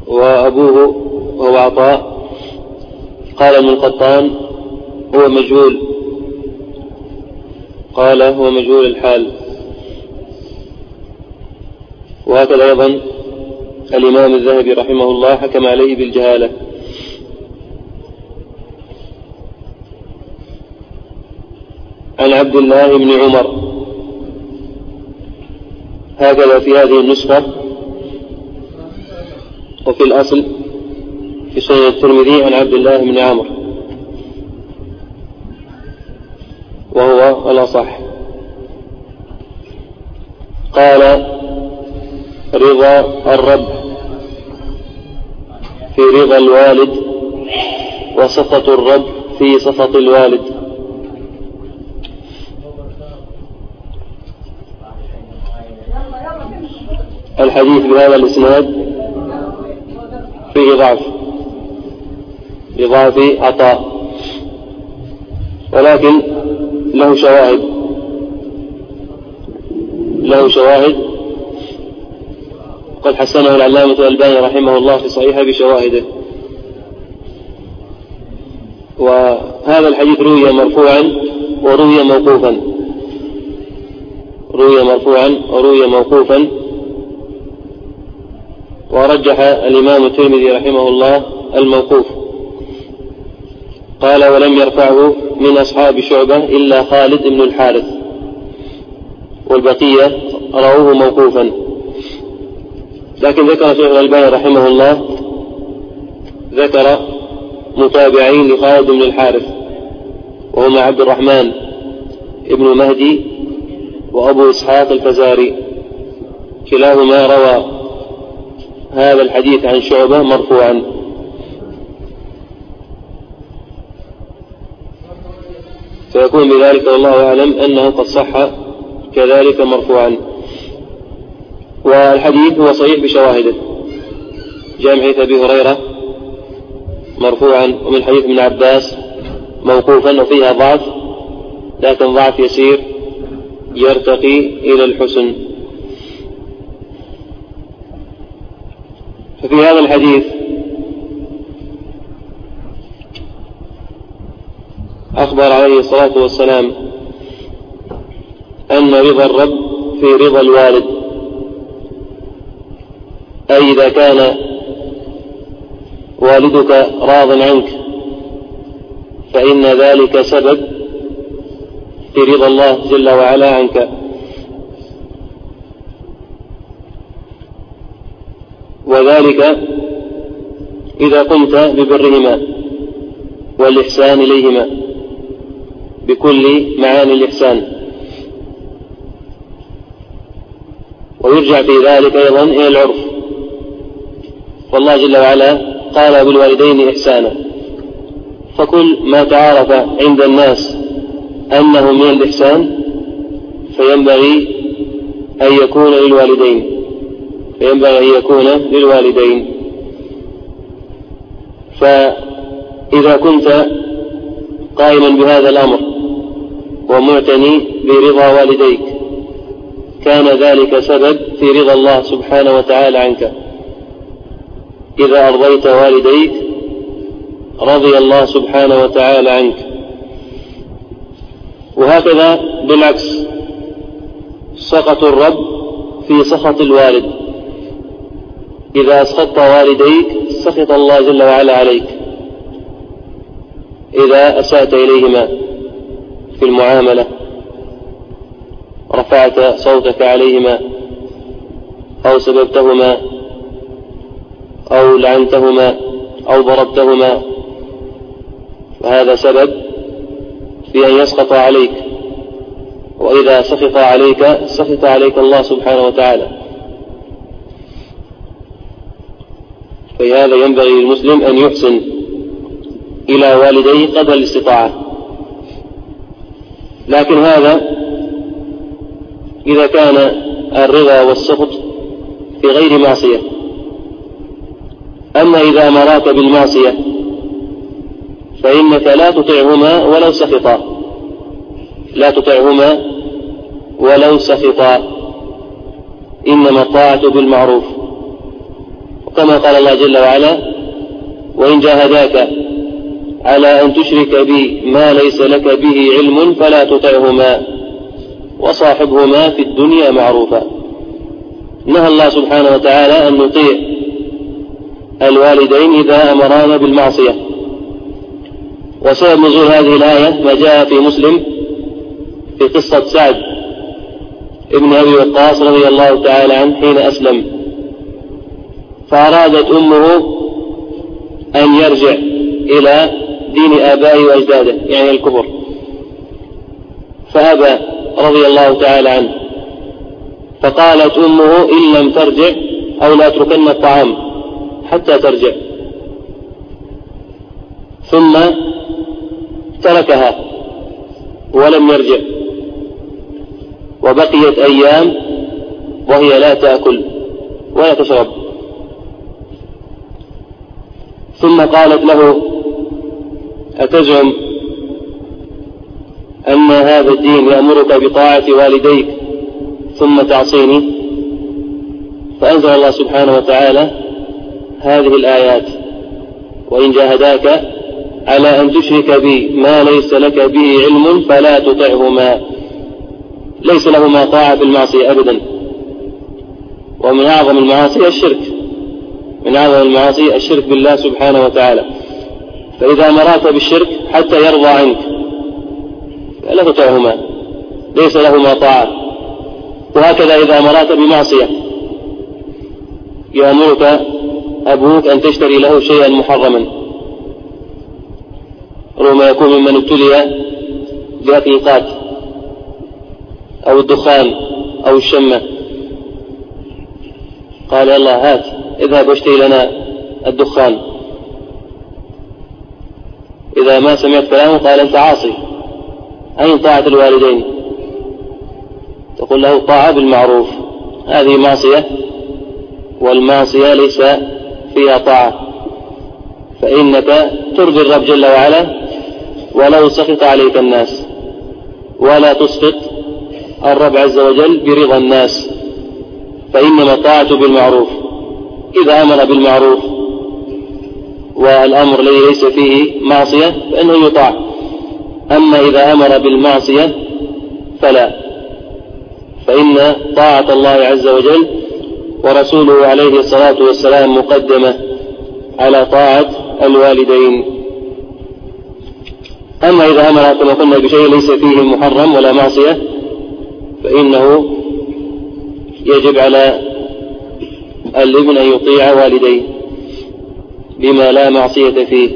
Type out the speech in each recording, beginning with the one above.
وأبوه هو عطاء. قال ابن القطان هو مجهول، قال هو مجهول الحال. وهكذا أيضا الإمام الذهبي رحمه الله حكم عليه بالجهالة. عن عبد الله بن عمر، هكذا في هذه النسخة، وفي الأصل في سنن الترمذي عن عبد الله بن عمرو، وهو الأصح. قال: رضا الرب في رضا الوالد، وسخط الرب في سخط الوالد. الحديث بهذا الإسناد فيه ضعف لضعف عطاء، ولكن له شواهد قد حسنه العلامة الألباني رحمه الله في صحيحه بشواهده. وهذا الحديث روي مرفوعا وروي موقوفا، ورجح الإمام الترمذي رحمه الله الموقوف. قال: ولم يرفعه من أصحاب شعبة إلا خالد بن الحارث، والبقية رووه موقوفا. لكن ذكر شيخ الألباني رحمه الله ذكر متابعين لخالد بن الحارث، وهما عبد الرحمن ابن مهدي وأبو إسحاق الفزاري، كلاهما روى هذا الحديث عن شعبة مرفوعا. فيكون بذلك والله أعلم أنه قد صح كذلك مرفوعا. والحديث هو صحيح بشواهده، جاء من حديث أبي هريرة مرفوعا، ومن حديث ابن عباس موقوفا، وفيها ضعف لكن ضعف يسير يرتقي إلى الحسن. ففي هذا الحديث أخبر عليه الصلاة والسلام أن رضا الرب في رضا الوالد، أي إذا كان والدك راض عنك فإن ذلك سبب في رضا الله جل وعلا عنك. وذلك إذا قمت ببرهما والإحسان إليهما بكل معاني الإحسان. ويرجع في ذلك أيضا إلى العرف، والله جل وعلا قال: بالوالدين إحسانا. فكل ما تعارف عند الناس أنه من الإحسان فينبغي أن يكون للوالدين. فإذا كنت قائما بهذا الأمر ومعتني برضا والديك كان ذلك سبب في رضا الله سبحانه وتعالى عنك. إذا أرضيت والديك رضي الله سبحانه وتعالى عنك. وهكذا بالعكس، سخط الرب في سخط الوالد. إذا أسخطت والديك سخط الله جل وعلا عليك. إذا أسأت إليهما في المعاملة، رفعت صوتك عليهما أو سببتهما أو لعنتهما أو ضربتهما، فهذا سبب في أن يسخط عليك. وإذا سخط عليك الله سبحانه وتعالى. فهذا ينبغي للمسلم أن يحسن إلى والديه قدر الاستطاعة. لكن هذا إذا كان الرضا والسخط في غير معصية. أما إذا أمراك بالمعصية فإنك لا تطعهما ولو سخطا، إنما الطاعة بالمعروف. كما قال الله جل وعلا: وإن جاهداك على أن تشرك بي ما ليس لك به علم فلا تطعهما وصاحبهما في الدنيا معروفا. نهى الله سبحانه وتعالى أن نطيع الوالدين إذا أمرانا بالمعصية. وسبب نزول هذه الآية ما جاء في مسلم في قصة سعد ابن أبي وقاص رضي الله تعالى عنه حين أسلم، فأرادت أمه أن يرجع إلى دين آبائه وأجداده، يعني الكفر، فأبى رضي الله تعالى عنه، فقالت أمه: إن لم ترجع أو لا تركن الطعام حتى ترجع. ثم تركها ولم يرجع، وبقيت أيام وهي لا تأكل ولا تشرب. ثم قالت له: أتزعم أن هذا الدين يأمرك بطاعة والديك ثم تعصيني؟ فأنزل الله سبحانه وتعالى هذه الآيات: وإن جاهداك على أن تشرك بي ما ليس لك به علم فلا تطعهما. ليس لهما طاعة في المعصية أبدا، ومن أعظم المعاصي الشرك، من أعظم المعاصي الشرك بالله سبحانه وتعالى. فإذا أمرت بالشرك حتى يرضى عنك فلا تطعهما، ليس لهما طاعة. وهكذا إذا أمرت بمعصية، يأمرك أبوك أن تشتري له شيئا محرما، ربما يكون ممن ابتلي بأكل القات أو الدخان أو الشمة، قال: يلا هات اذهب واشتري لنا الدخان. إذا ما سمعت كلامه قال: أنت عاصي. أين طاعة الوالدين؟ تقول له: طاعة بالمعروف. هذه معصية، والمعصية ليس فيها طاعة، فإنك ترضي الرب جل وعلا ولو سخط عليك الناس، ولا تسخط الرب عز وجل برضا الناس، فإنما طاعة بالمعروف. إذا أمر بالمعروف والأمر الذي ليس فيه معصية فإنه يطاع، أما إذا أمر بالمعصية فلا، فإن طاعة الله عز وجل ورسوله عليه الصلاة والسلام مقدمة على طاعة الوالدين. أما إذا أمر كما قلنا بشيء ليس فيه محرم ولا معصية فإنه يجب على الابن أن يطيع والديه بما لا معصية فيه.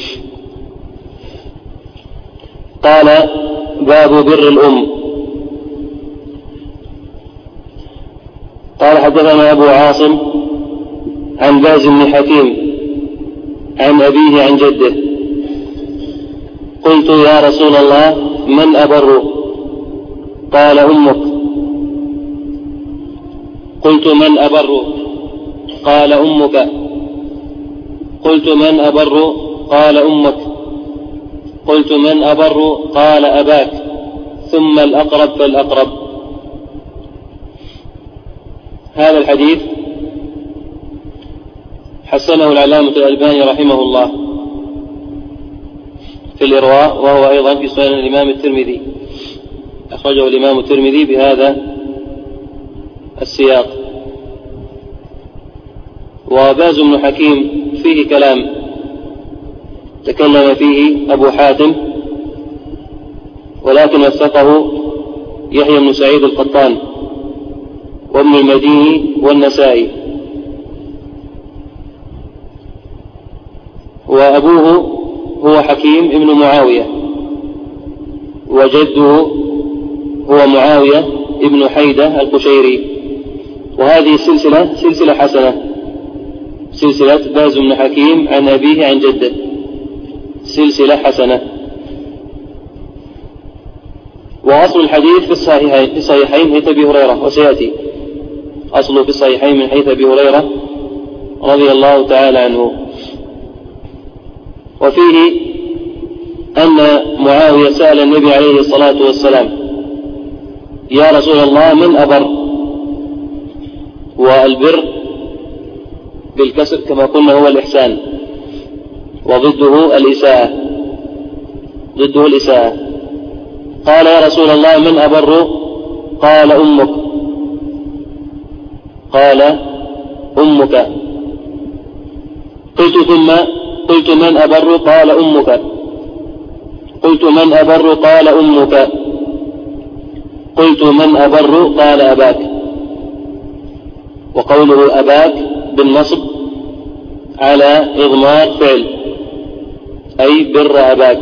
قال: باب بر الأم. قال: حدثنا أبو عاصم عن باز بن حكيم عن أبيه عن جده: قلت: يا رسول الله، من أبر؟ قال: أمك. قلت: من أبر؟ قال: أمك. قلت: من أبر؟ قال: أمك. قلت: من أبر؟ قال: أباك، ثم الأقرب فالأقرب. هذا الحديث حسنه العلامة الألباني رحمه الله في الإرواء، وهو أيضا في سنن الإمام الترمذي، أخرجه الإمام الترمذي بهذا السياق. وباز بن حكيم فيه كلام تكلم فيه أبو حاتم، ولكن وثقه يحيى بن سعيد القطان وابن المديني والنسائي. وأبوه هو حكيم ابن معاوية، وجده هو معاوية ابن حيدة القشيري. وهذه السلسلة سلسلة حسنة، سلسلة باز بن حكيم عن أبيه عن جده، سلسلة حسنة. وأصل الحديث في الصحيحين من حديث أبي هريرة، وسيأتي أصله في الصحيحين من حديث أبي هريرة رضي الله تعالى عنه. وفيه أن معاوية سأل النبي عليه الصلاة والسلام: يا رسول الله، من أبر؟ والبر بالكسر كما قلنا هو الإحسان، وضده الإساءة، ضده الإساءة. قال يا رسول الله من أبر؟ قال أمك. قال أمك. قلت من أبر؟ قال أمك. قلت من أبر؟ قال أمك. قلت من أبر؟ قال أباك. وقوله أباك بالنصب على إضمار فعل، أي بر أباك.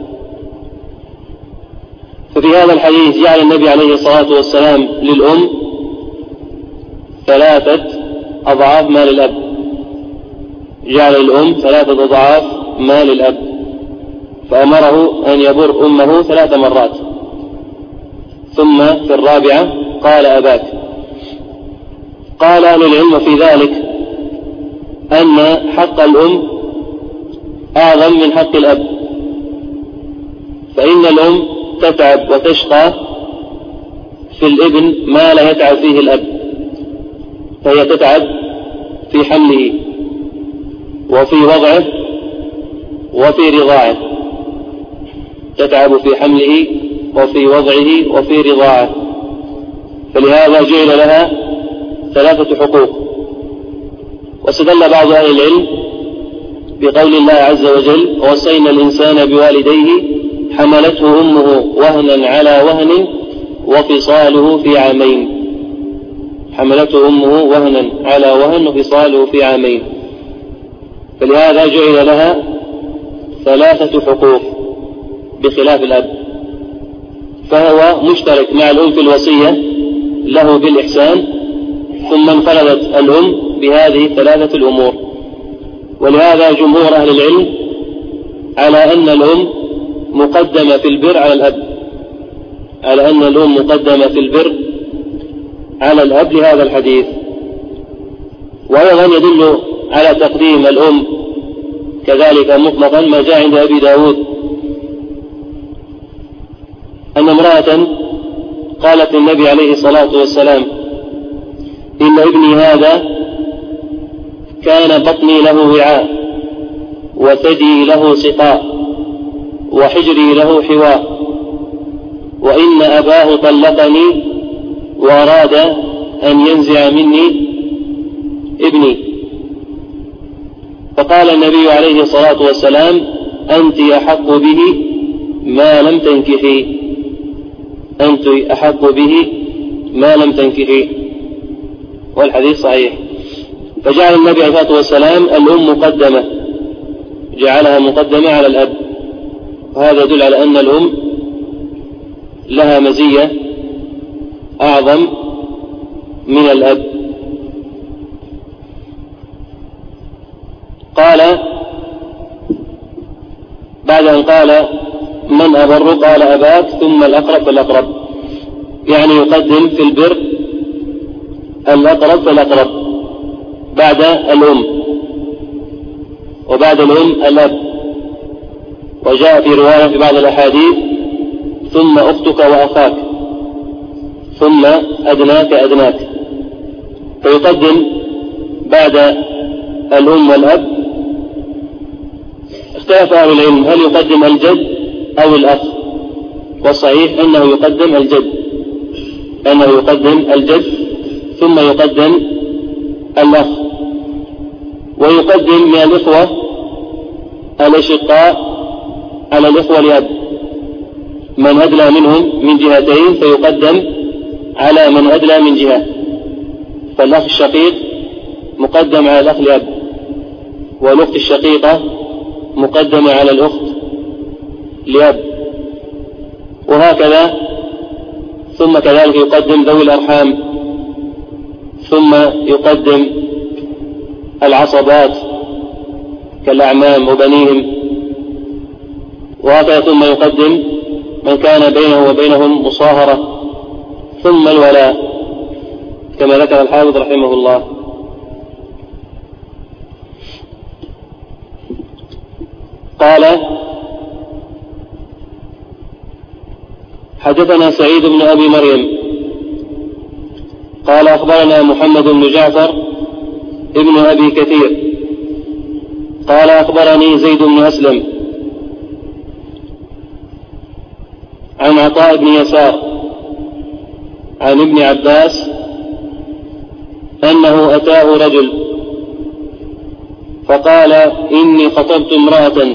ففي هذا الحديث جعل النبي عليه الصلاة والسلام للأم 3 أضعاف ما للأب، جعل الأم 3 أضعاف ما للأب، فأمره أن يبر أمه 3 مرات، ثم في الرابعة قال أباك. قال أهل العلم في ذلك أن حق الأم أعظم من حق الأب، فإن الأم تتعب وتشقى في الابن ما لا يتعب فيه الأب، فهي تتعب في حمله وفي وضعه وفي رضاعه، تتعب في حمله وفي وضعه وفي رضاعه، فلهذا جعل لها 3 حقوق. واستدل بعض أهل العلم بقول الله عز وجل ووصينا الإنسان بوالديه حملته أمه وهنا على وهن وفصاله في عامين، حملته أمه وهنا على وهن وفصاله في عامين، فلهذا جعل لها 3 حقوق بخلاف الأب، فهو مشترك مع الأم في الوصية له بالإحسان، ثم انفردت الأم بهذه 3 الأمور. ولهذا جمهور أهل العلم على أن الأم مقدمة في البر على الأب، على أن الأم مقدمة في البر على الأب لهذا الحديث. وأيضا يدل على تقديم الأم كذلك مطلقا ما جاء عند أبي داود أن امرأة قالت للنبي عليه الصلاة والسلام إن ابني هذا كان بطني له وعاء وثدي له سقاء وحجري له حواء، وإن أباه طلقني وأراد أن ينزع مني ابني. فقال النبي عليه الصلاة والسلام أنت أحق به ما لم تنكحي، أنت أحق به ما لم تنكحي، والحديث صحيح. فجعل النبي عليه الصلاة والسلام الأم مقدمة، جعلها مقدمة على الأب، وهذا يدل على أن الأم لها مزية أعظم من الأب. قال بعد أن قال من أبر قال أباك ثم الأقرب فالأقرب، يعني يقدم في البر الأقرب فالأقرب بعد الأم، وبعد الأم الأب. وجاء في رواية في بعض الأحاديث ثم أختك وأخاك ثم أدناك أدناك، فيقدم بعد الأم والأب. اختلف أهل العلم هل يقدم الجد أو الأخ، والصحيح أنه يقدم الجد، أنه يقدم الجد ثم يقدم الأخ. ويقدم من الإخوة الأشقاء على الإخوة الأب، من أدلى منهم من جهتين فيقدم على من أدلى من جهة، فالأخ الشقيق مقدم على الأخ الأب، والأخت الشقيقة مقدمة على الأخت لأب، وهكذا. ثم كذلك يقدم ذوي الأرحام، ثم يقدم العصبات كالأعمام وبنيهم، وهكذا. ثم يقدم من كان بينه وبينهم مصاهرة، ثم الولاء كما ذكر الحافظ رحمه الله. قال حدثنا سعيد بن أبي مريم قال أخبرنا محمد بن جعفر ابن أبي كثير قال أخبرني زيد بن أسلم عن عطاء بن يسار عن ابن عباس أنه أتاه رجل فقال إني خطبت امرأة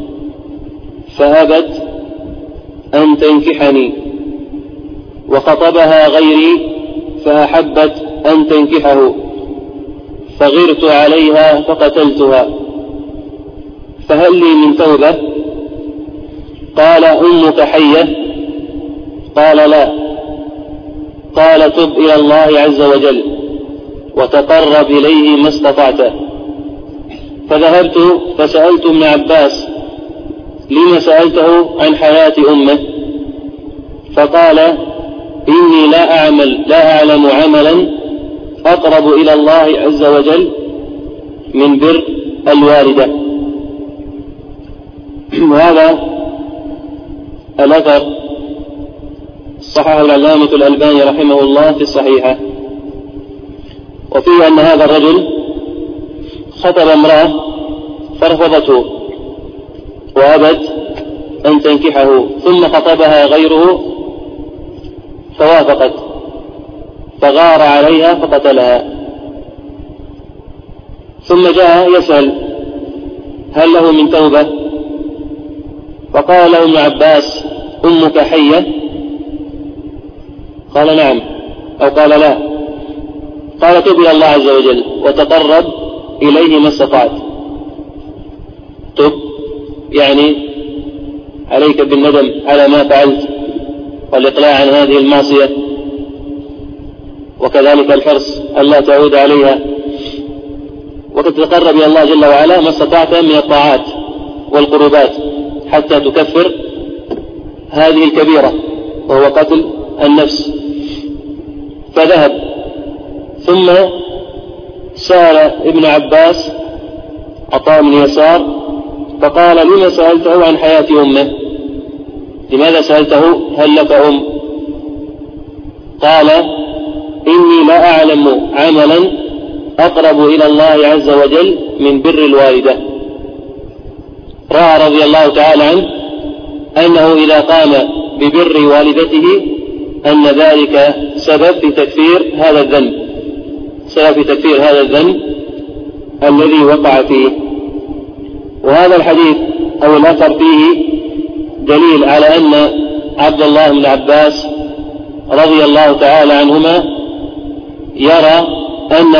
فأبت أن تنكحني، وخطبها غيري فأحبت أن تنكحه، فغرت عليها فقتلتها، فهل لي من توبة؟ قال أمك حية؟ قال لا. قال تب إلى الله عز وجل وتقرب إليه ما استطعت. فذهبت فسألت ابن عباس لما سألته عن حياة أمه؟ فقال إني لا أعلم عملا أقرب إلى الله عز وجل من بر الوالدة. وهذا الأثر صححه العلامة الألباني رحمه الله في الصحيحة، وفيه أن هذا الرجل خطب امرأة فرفضته وأبت أن تنكحه، ثم خطبها غيره فوافقت، فغار عليها فقتلها. ثم جاء يسأل هل له من توبة؟ فقال له ابن عباس أمك حية؟ قال نعم، أو قال لا. قال تب إلى الله عز وجل وتقرب إليه ما استطعت. تب يعني عليك بالندم على ما فعلت والإقلاع عن هذه المعصية، وكذلك الحرص ألا تعود عليها، وتتقرب إلى الله جل وعلا ما استطعت من الطاعات والقربات حتى تكفر هذه الكبيرة وهو قتل النفس. فذهب ثم سأل ابن عباس عطاء بن يسار فقال لما سألته عن حياة أمه؟ لماذا سألته هل لك أم؟ قال إني لا أعلم عملا أقرب إلى الله عز وجل من بر الوالدة. رأى رضي الله تعالى عنه أنه إذا قام ببر والدته أن ذلك سبب في تكفير هذا الذنب الذي وقع فيه. وهذا الحديث أو الأثر فيه دليل على أن عبد الله بن عباس رضي الله تعالى عنهما يرى أن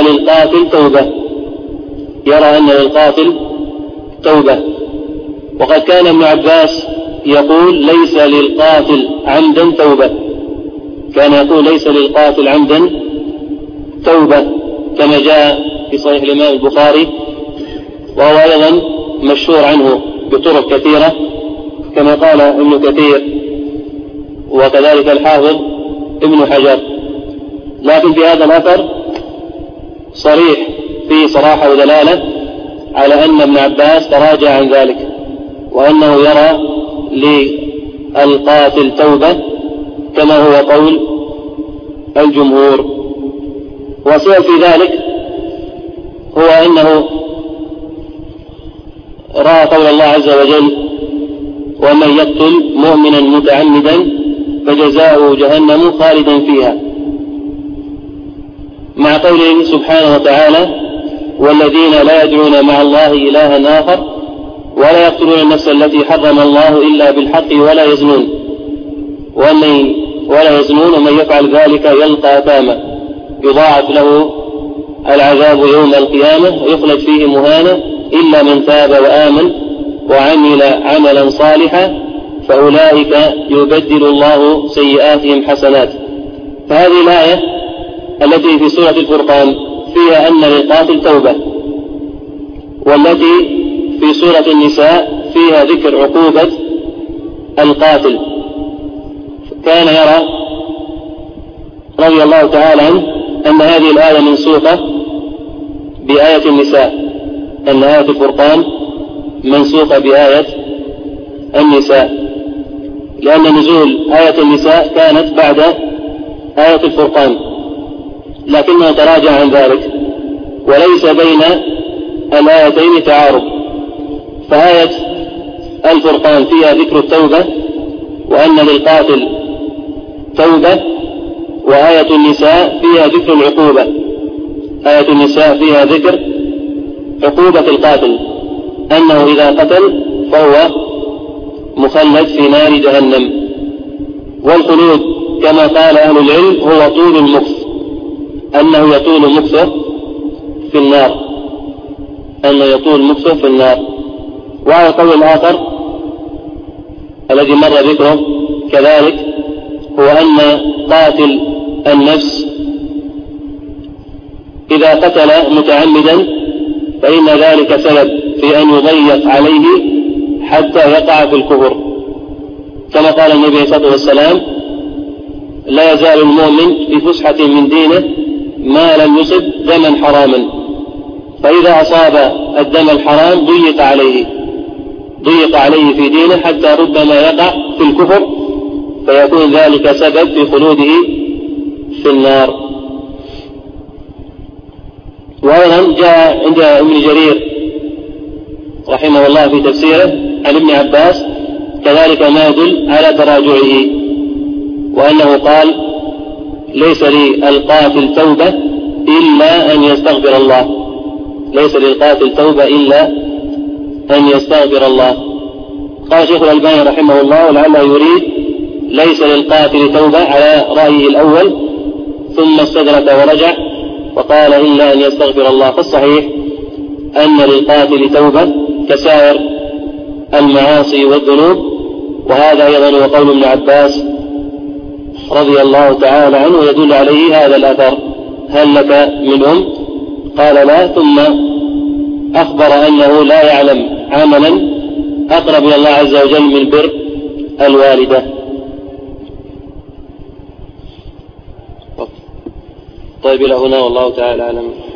للقاتل توبة. وقد كان ابن عباس يقول ليس للقاتل عمدا توبة، كان يقول ليس للقاتل عمدا توبة، كما جاء في صحيح الإمام البخاري، وهو أيضا مشهور عنه بطرق كثيرة كما قال ابن كثير وكذلك الحافظ ابن حجر. لكن في هذا الأثر صريح فيه صراحة ودلالة على أن ابن عباس تراجع عن ذلك، وأنه يرى للقاتل توبة كما هو قول الجمهور. وسبب في ذلك هو أنه رأى قول الله عز وجل ومن يقتل مؤمنا متعمدا فجزاؤه جهنم خالدا فيها، مع قوله سبحانه وتعالى والذين لا يدعون مع الله إلها آخر ولا يقتلون النفس التي حرم الله إلا بالحق ولا يزنون ومن يفعل ذلك يلقى أثاما يضاعف له العذاب يوم القيامة ويخلد فيه مهانا إلا من تاب وآمن وعمل عملا صالحا فأولئك يبدل الله سيئاتهم حسنات. فهذه الآية التي في سورة الفرقان فيها أن للقاتل توبة، والتي في سورة النساء فيها ذكر عقوبة القاتل. كان يرى رضي الله تعالى عنه أن هذه الآية منسوخة بآية النساء، أن آية الفرقان منسوخة بآية النساء، لأن نزول آية النساء كانت بعد آية الفرقان، لكنه تراجع عن ذلك وليس بين الآيتين تعارض، فآية الفرقان فيها ذكر التوبة وأن للقاتل توبة، وآية النساء فيها ذكر العقوبة. آية النساء فيها ذكر عقوبة القاتل، أنه إذا قتل فهو مخلد في نار جهنم. والخلود كما قال أهل العلم هو طول المكث، أنه يطول مكثه في النار، أنه يطول مكثه في النار. وعلى القول الآخر الذي مر ذكره كذلك هو أن قاتل النفس إذا قتل متعمدا فإن ذلك سبب في أن يضيق عليه حتى يقع في الكفر، كما قال النبي صلى الله عليه وسلم: لا يزال المؤمن في فسحة من دينه ما لم يصب دما حراما، فإذا أصاب الدم الحرام ضيق عليه في دينه حتى ربما يقع في الكفر، فيكون ذلك سبب في خلوده في النار. وأيضا جاء عند ابن جرير رحمه الله في تفسيره عن ابن عباس كذلك ما يدل على تراجعه، وأنه قال: ليس للقاتل توبة إلا أن يستغفر الله، ليس للقاتل توبة إلا أن يستغفر الله. قال شيخ الألباني رحمه الله ولعله يريد ليس للقاتل توبة على رأيه الأول، ثم استدرك ورجع وقال إلا أن يستغفر الله. فالصحيح أن للقاتل توبة كسائر المعاصي والذنوب، وهذا أيضا هو قول ابن عباس رضي الله تعالى عنه يدل عليه هذا الأثر: هل لك منهم؟ قال لا، ثم أخبر أنه لا يعلم عملا أقرب إلى الله عز وجل من بر الوالدة. طيب إلى هنا والله تعالى أعلم.